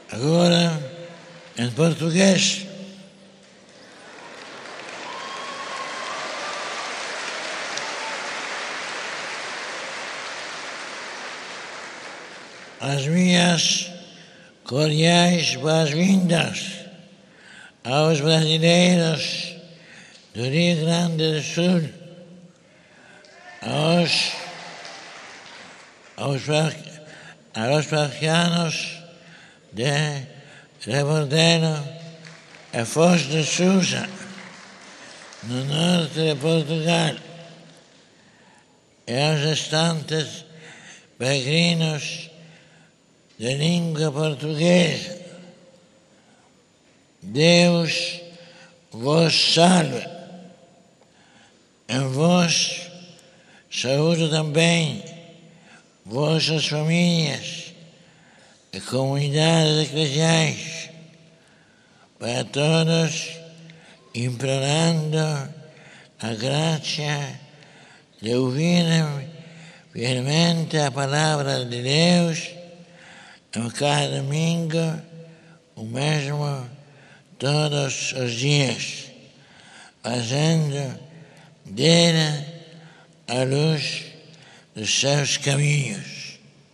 Agora, em português. As minhas cordiais boas-vindas aos brasileiros do Rio Grande do Sul, aos parroquianos de Rebordelo e Foz de Sousa, no norte de Portugal, e aos restantes peregrinos de língua portuguesa. Deus vos salve. Em vós saúdo também vossas famílias e comunidades eclesiais, para todos implorando a graça de ouvirem fielmente a palavra de Deus em cada domingo, o mesmo todos os dias, fazendo dele a luz dos seus caminhos.